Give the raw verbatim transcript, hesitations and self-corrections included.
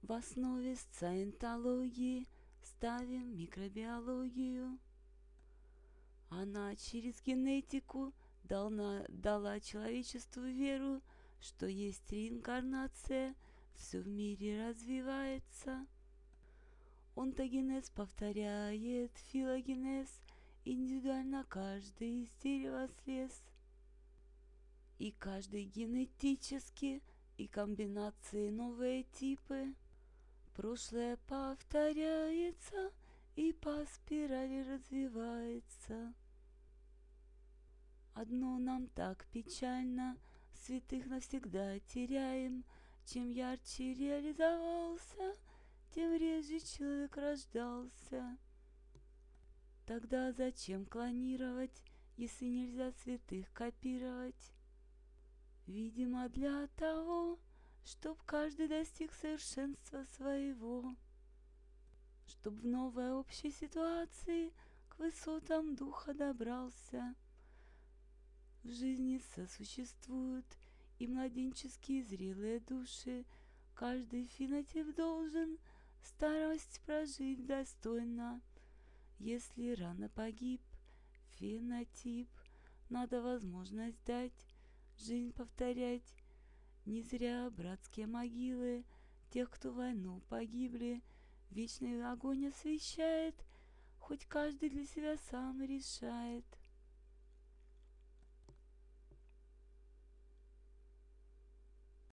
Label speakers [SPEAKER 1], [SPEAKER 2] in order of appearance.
[SPEAKER 1] В основе сциентологии ставим микробиологию. Она через генетику дала, дала человечеству веру, что есть реинкарнация, все в мире развивается. Онтогенез повторяет филогенез, индивидуально каждый из дерева слез. И каждый генетически, и комбинации новые типы. Прошлое повторяется и по спирали развивается. Одно нам так печально, святых навсегда теряем. Чем ярче реализовался, тем реже человек рождался. Тогда зачем клонировать, если нельзя святых копировать? Видимо, для того, чтоб каждый достиг совершенства своего, чтоб в новой общей ситуации к высотам духа добрался. В жизни сосуществуют и младенческие зрелые души. Каждый фенотип должен старость прожить достойно. Если рано погиб фенотип, надо возможность дать жизнь повторять. Не зря братские могилы тех, кто в войну погибли, вечный огонь освещает, хоть каждый для себя сам решает.